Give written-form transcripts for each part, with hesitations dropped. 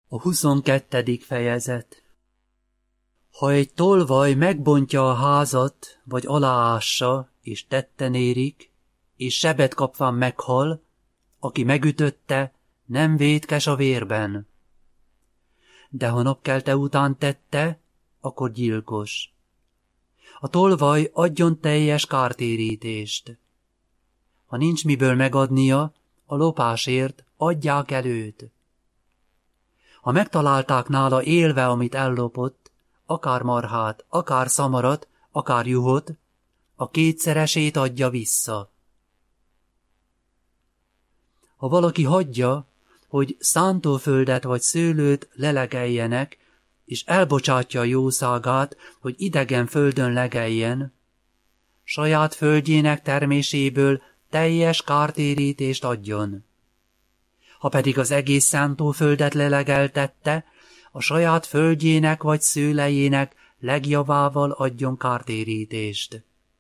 A 22. fejezet. Ha egy tolvaj megbontja a házat, vagy aláássa, és tetten érik, és sebet kapván meghal, aki megütötte, nem vétkes a vérben. De ha napkelte után tette, akkor gyilkos. A tolvaj adjon teljes kártérítést. Ha nincs miből megadnia, a lopásért adják el őt. Ha megtalálták nála élve, amit ellopott, akár marhát, akár szamarat, akár juhot, a kétszeresét adja vissza. Ha valaki hagyja, hogy szántóföldet vagy szőlőt lelegeljenek, és elbocsátja a jószágát, hogy idegen földön legeljen, saját földjének terméséből teljes kártérítést adjon. Ha pedig az egész szántóföldet lelegeltette, a saját földjének vagy szőlejének legjavával adjon kártérítést.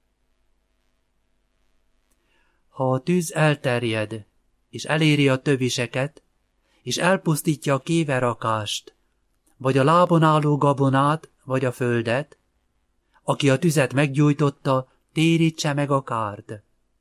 Ha a tűz elterjed, és eléri a töviseket, és elpusztítja a kéverakást, vagy a lábon álló gabonát, vagy a földet, aki a tüzet meggyújtotta, térítse meg a kárt.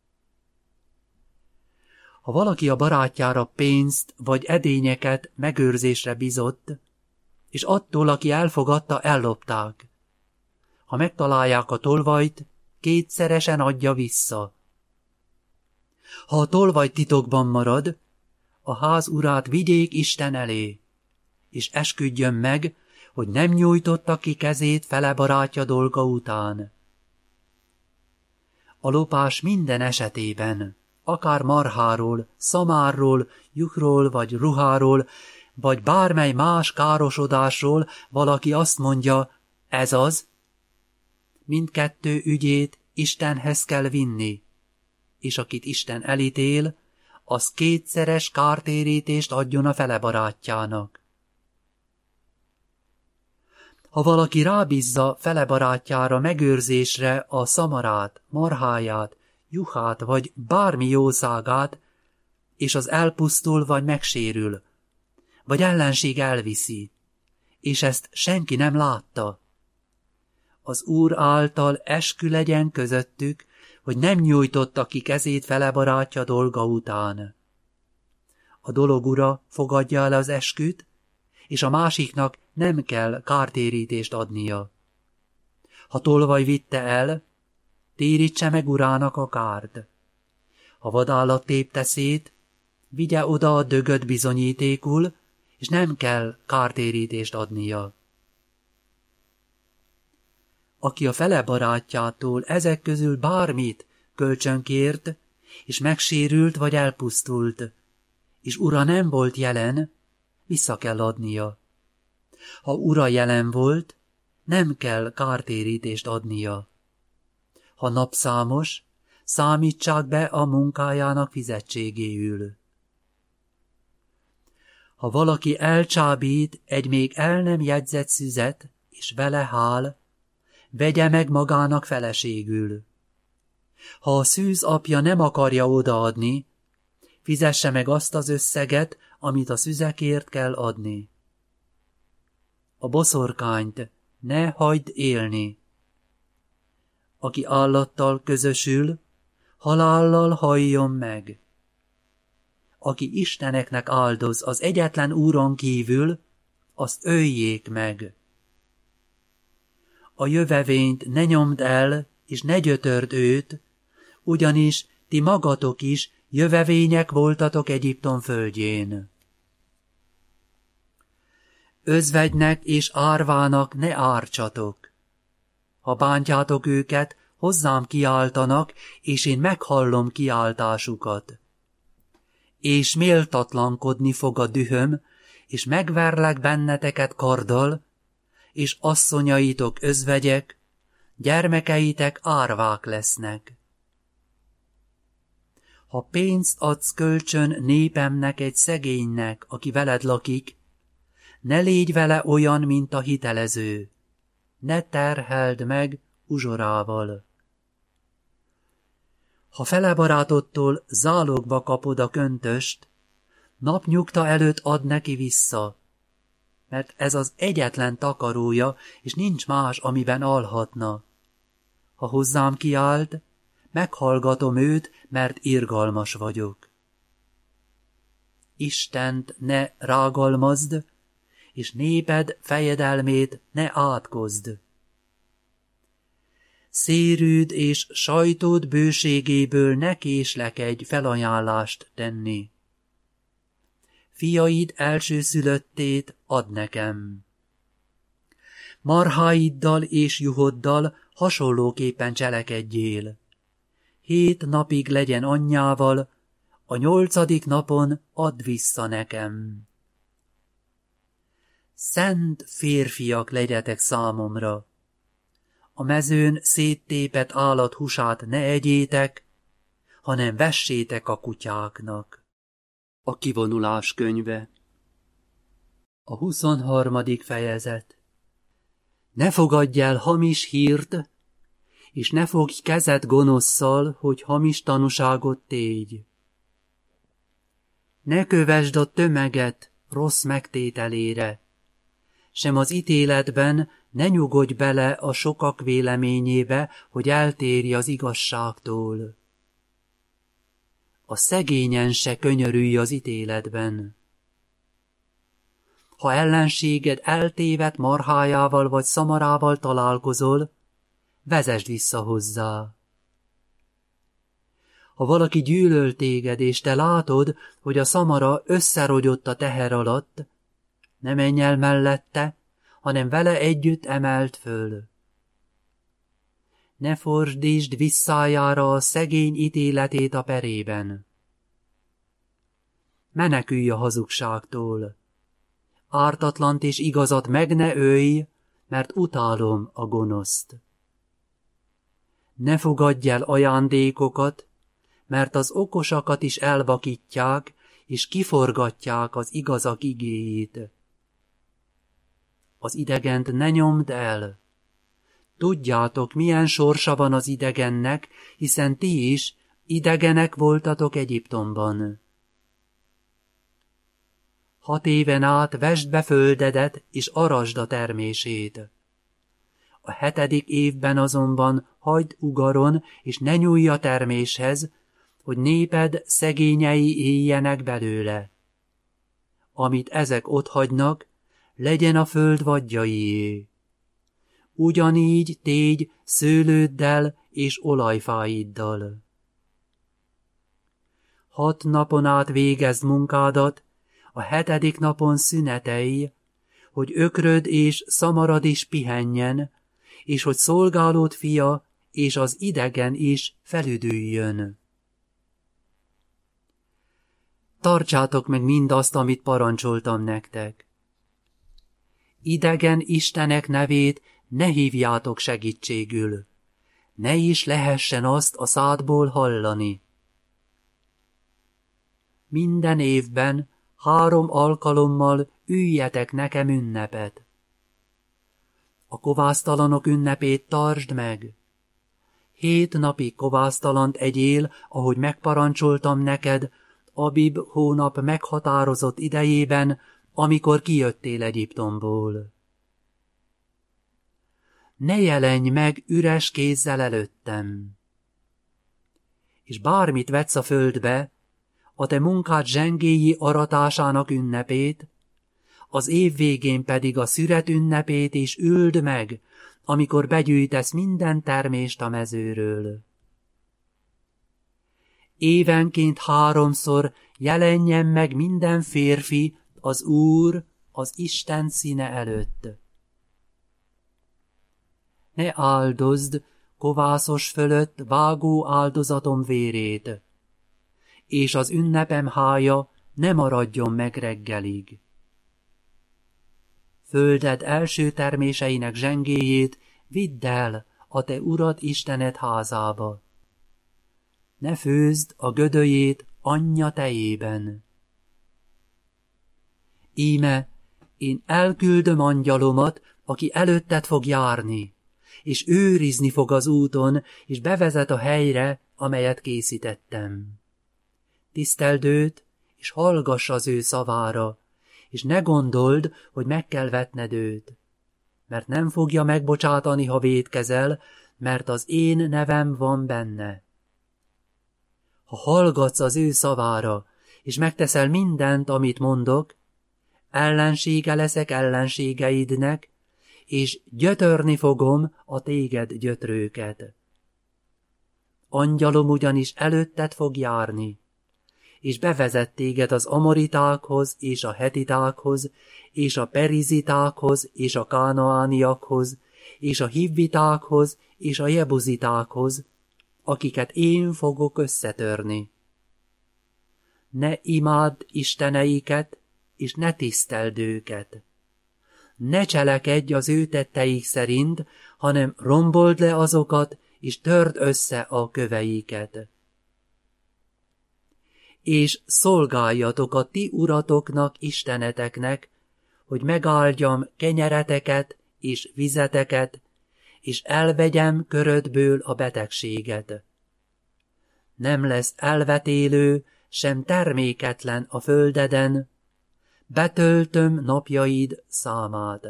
Ha valaki a barátjára pénzt vagy edényeket megőrzésre bizott, és attól, aki elfogadta, ellopták. Ha megtalálják a tolvajt, kétszeresen adja vissza. Ha a tolvaj titokban marad, a ház urát vigyék Isten elé, és esküdjön meg, hogy nem nyújtotta ki kezét fele barátja dolga után. A lopás minden esetében, akár marháról, szamárról, juhról vagy ruháról, vagy bármely más károsodásról valaki azt mondja, ez az, mindkettő ügyét Istenhez kell vinni, és akit Isten elítél, az kétszeres kártérítést adjon a fele barátjának. Ha valaki rábízza fele barátjára megőrzésre a szamarát, marháját, juhát vagy bármi jószágát, és az elpusztul vagy megsérül, vagy ellenség elviszi, és ezt senki nem látta, az Úr által eskü legyen közöttük, hogy nem nyújtotta ki kezét fele barátja dolga után. A dolog ura fogadja el az esküt, és a másiknak nem kell kártérítést adnia. Ha tolvaj vitte el, térítse meg urának a kárt. Ha vadállat tépte szét, vigye oda a dögöt bizonyítékul, és nem kell kártérítést adnia. Aki a fele barátjától ezek közül bármit kölcsönkért, és megsérült vagy elpusztult, és ura nem volt jelen, vissza kell adnia. Ha ura jelen volt, nem kell kártérítést adnia. Ha napszámos, számítsák be a munkájának fizetségéül. Ha valaki elcsábít egy még el nem jegyzett szüzet, és vele hál, vegye meg magának feleségül. Ha a szűz apja nem akarja odaadni, fizesse meg azt az összeget, amit a szüzekért kell adni. A boszorkányt ne hagyd élni. Aki állattal közösül, halállal halljon meg. Aki isteneknek áldoz az egyetlen Úron kívül, azt öljék meg. A jövevényt ne nyomd el, és ne gyötörd őt, ugyanis ti magatok is jövevények voltatok Egyiptom földjén. Özvegynek és árvának ne ártsatok. Ha bántjátok őket, hozzám kiáltanak, és én meghallom kiáltásukat. És méltatlankodni fog a dühöm, és megverlek benneteket karddal, és asszonyaitok özvegyek, gyermekeitek árvák lesznek. Ha pénzt adsz kölcsön népemnek egy szegénynek, aki veled lakik, ne légy vele olyan, mint a hitelező, ne terheld meg uzsorával. Ha fele barátodtól zálogba kapod a köntöst, napnyugta előtt add neki vissza, mert ez az egyetlen takarója, és nincs más, amiben alhatna. Ha hozzám kiált, meghallgatom őt, mert irgalmas vagyok. Istent ne rágalmazd, és néped fejedelmét ne átkozd. Szérűd és sajtód bőségéből ne késlekedj felajánlást tenni. Fiaid elsőszülöttét add nekem. Marháiddal és juhoddal hasonlóképpen cselekedjél. 7 napig legyen anyjával, a 8. napon add vissza nekem. Szent férfiak legyetek számomra. A mezőn széttépett állat húsát ne egyétek, hanem vessétek a kutyáknak. A kivonulás könyve. A 23. fejezet. Ne fogadj el hamis hírt, és ne fogj kezed gonoszszal, hogy hamis tanúságot tégy. Ne kövesd a tömeget rossz megtételére, sem az ítéletben ne nyugodj bele a sokak véleményébe, hogy eltérj az igazságtól. A szegényen se könyörülj az ítéletben. Ha ellenséged eltévedt marhájával vagy szamarával találkozol, vezesd vissza hozzá. Ha valaki gyűlöl téged, és te látod, hogy a szamara összerogyott a teher alatt, ne menj el mellette, hanem vele együtt emelt föl. Ne fordítsd visszájára a szegény ítéletét a perében. Menekülj a hazugságtól. Ártatlant és igazat meg ne ölj, mert utálom a gonoszt. Ne fogadj el ajándékokat, mert az okosakat is elvakítják, és kiforgatják az igazak igéjét. Az idegent ne nyomd el. Tudjátok, milyen sorsa van az idegennek, hiszen ti is idegenek voltatok Egyiptomban. 6 éven át vesd be földedet, és arasd a termését. A 7. évben azonban hagyd ugaron, és ne nyúlj a terméshez, hogy néped szegényei éljenek belőle. Amit ezek otthagynak, legyen a föld vadjaié. Ugyanígy tégy szőlőddel és olajfáiddal. 6 napon át végezd munkádat, a 7. napon szünetelj, hogy ökröd és szamarad is pihenjen, és hogy szolgálód fia és az idegen is felüdüljön. Tartsátok meg mindazt, amit parancsoltam nektek. Idegen istenek nevét ne hívjátok segítségül, ne is lehessen azt a szádból hallani. Minden évben 3 alkalommal üljetek nekem ünnepet. A kovásztalanok ünnepét tartsd meg. 7 napig kovásztalant egyél, ahogy megparancsoltam neked, Abib hónap meghatározott idejében, amikor kijöttél Egyiptomból. Ne jelenj meg üres kézzel előttem. És bármit vetsz a földbe, a te munkád zsengélyi aratásának ünnepét, az év végén pedig a szüret ünnepét is üld meg, amikor begyűjtesz minden termést a mezőről. Évenként 3-szor jelenjen meg minden férfi az Úr, az Isten színe előtt. Ne áldozd kovászos fölött vágó áldozatom vérét, és az ünnepem hája ne maradjon meg reggelig. Földed első terméseinek zsengéjét vidd el a te Urad Istened házába. Ne főzd a gödöjét anyja tejében. Íme, én elküldöm angyalomat, aki előtted fog járni, és őrizni fog az úton, és bevezet a helyre, amelyet készítettem. Tiszteld őt, és hallgass az ő szavára, és ne gondold, hogy meg kell vetned őt, mert nem fogja megbocsátani, ha vétkezel, mert az én nevem van benne. Ha hallgatsz az ő szavára, és megteszel mindent, amit mondok, ellensége leszek ellenségeidnek, és gyötörni fogom a téged gyötrőket. Angyalom ugyanis előtted fog járni, és bevezet téged az amoritákhoz, és a hetitákhoz, és a perizitákhoz, és a kánaániakhoz, és a hivvitákhoz, és a jebuzitákhoz, akiket én fogok összetörni. Ne imádd isteneiket, és ne tiszteld őket. Ne cselekedj az ő tetteik szerint, hanem rombold le azokat, és törd össze a köveiket. És szolgáljatok a ti uratoknak, isteneteknek, hogy megáldjam kenyereteket és vizeteket, és elvegyem körödből a betegséget. Nem lesz elvetélő, sem terméketlen a földeden, betöltöm napjaid számát.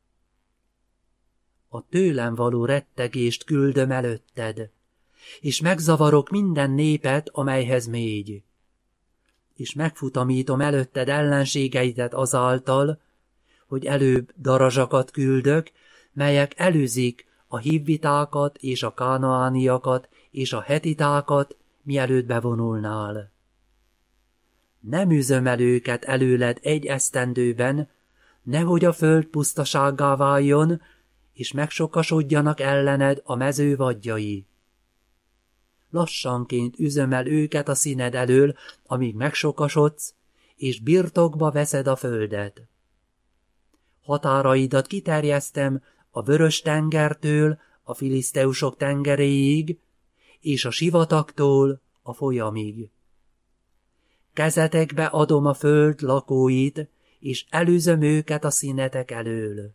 A tőlem való rettegést küldöm előtted, és megzavarok minden népet, amelyhez mégy. És megfutamítom előtted ellenségeidet azáltal, hogy előbb darazsakat küldök, melyek előzik a hivvitákat és a kánaániakat és a hetitákat, mielőtt bevonulnál. Nem üzöm el őket előled egy esztendőben, nehogy a föld pusztasággá váljon, és megsokasodjanak ellened a mező vadjai. Lassanként üzöm el őket a színed elől, amíg megsokasodsz, és birtokba veszed a földet. Határaidat kiterjesztem a Vörös-tengertől a filiszteusok tengeréig, és a sivatagtól a folyamig. Kezetekbe adom a föld lakóit, és elűzöm őket a színetek elől.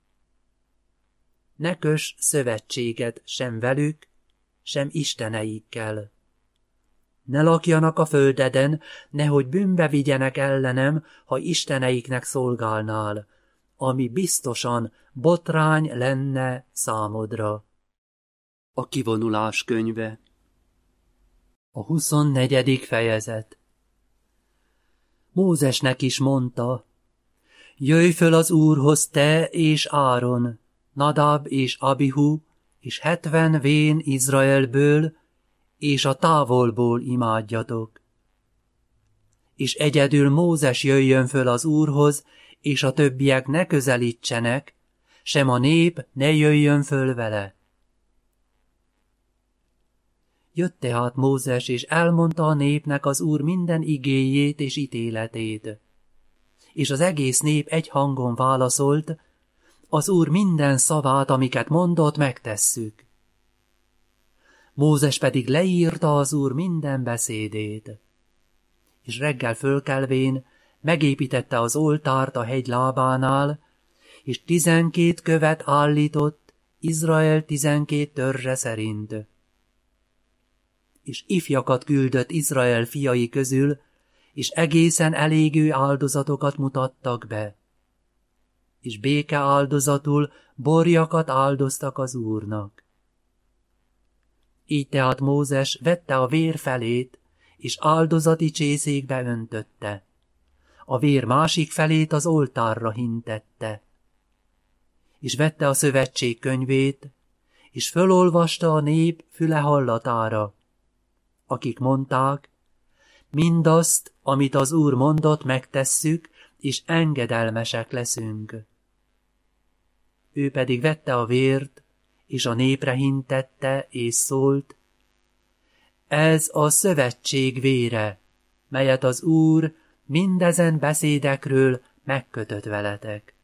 Ne köss szövetséget sem velük, sem isteneikkel. Ne lakjanak a földeden, nehogy bűnbe vigyenek ellenem, ha isteneiknek szolgálnál, ami biztosan botrány lenne számodra. A kivonulás könyve. A 24. fejezet. Mózesnek is mondta, jöjj föl az Úrhoz te és Áron, Nadab és Abihu, és 70 vén Izraelből, és a távolból imádjatok. És egyedül Mózes jöjjön föl az Úrhoz, és a többiek ne közelítsenek, sem a nép ne jöjjön föl vele. Jött tehát Mózes, és elmondta a népnek az Úr minden igéjét és ítéletét. És az egész nép egy hangon válaszolt, az Úr minden szavát, amiket mondott, megtesszük. Mózes pedig leírta az Úr minden beszédét. És reggel fölkelvén megépítette az oltárt a hegy lábánál, és 12 követ állított Izrael 12 törzse szerint. És ifjakat küldött Izrael fiai közül, és egészen elégő áldozatokat mutattak be. És béke áldozatul borjakat áldoztak az Úrnak. Így tehát Mózes vette a vér felét, és áldozati csészékbe öntötte. A vér másik felét az oltárra hintette. És vette a szövetség könyvét, és fölolvasta a nép füle hallatára, akik mondták, mindazt, amit az Úr mondott, megtesszük, és engedelmesek leszünk. Ő pedig vette a vért, és a népre hintette, és szólt, ez a szövetség vére, melyet az Úr mindezen beszédekről megkötött veletek.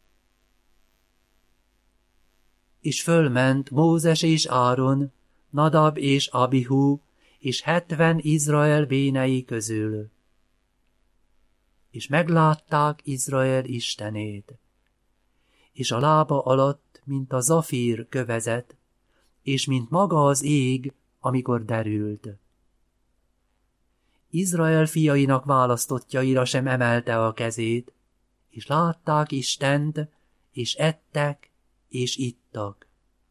És fölment Mózes és Áron, Nadab és Abihu, és 70 Izrael bénei közül. És meglátták Izrael istenét, és a lába alatt, mint a zafír kövezet, és mint maga az ég, amikor derült. Izrael fiainak választottjaira sem emelte a kezét, és látták Istent, és ettek, és ittak.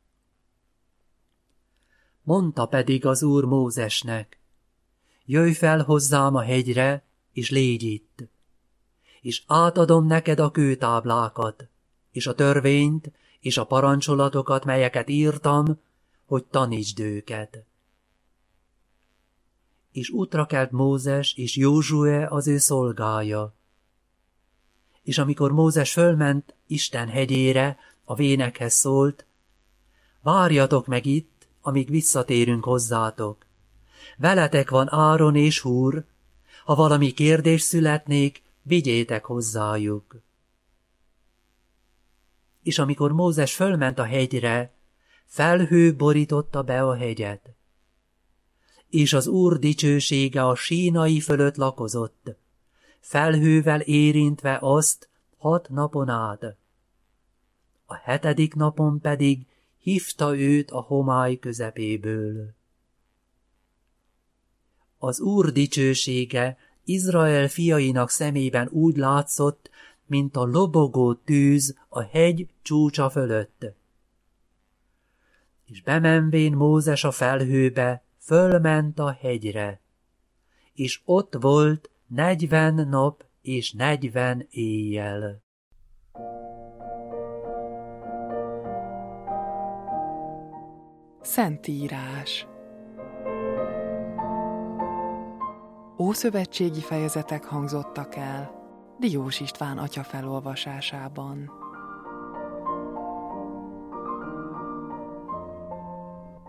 Mondta pedig az Úr Mózesnek, jöjj fel hozzám a hegyre, és légy itt, és átadom neked a kőtáblákat, és a törvényt, és a parancsolatokat, melyeket írtam, hogy tanítsd őket. És útra kelt Mózes és Józsué az ő szolgája. És amikor Mózes fölment Isten hegyére, a vénekhez szólt, várjatok meg itt, amíg visszatérünk hozzátok. Veletek van Áron és Húr, ha valami kérdés születnék, vigyétek hozzájuk. És amikor Mózes fölment a hegyre, felhő borította be a hegyet. És az Úr dicsősége a sínai fölött lakozott, felhővel érintve azt 6 napon át. A 7. napon pedig hívta őt a homály közepéből. Az Úr dicsősége Izrael fiainak szemében úgy látszott, mint a lobogó tűz a hegy csúcsa fölött. És bemenvén Mózes a felhőbe, fölment a hegyre, és ott volt 40 nap és 40 éjjel. Szentírás. Ószövetségi fejezetek hangzottak el Diós István atya felolvasásában.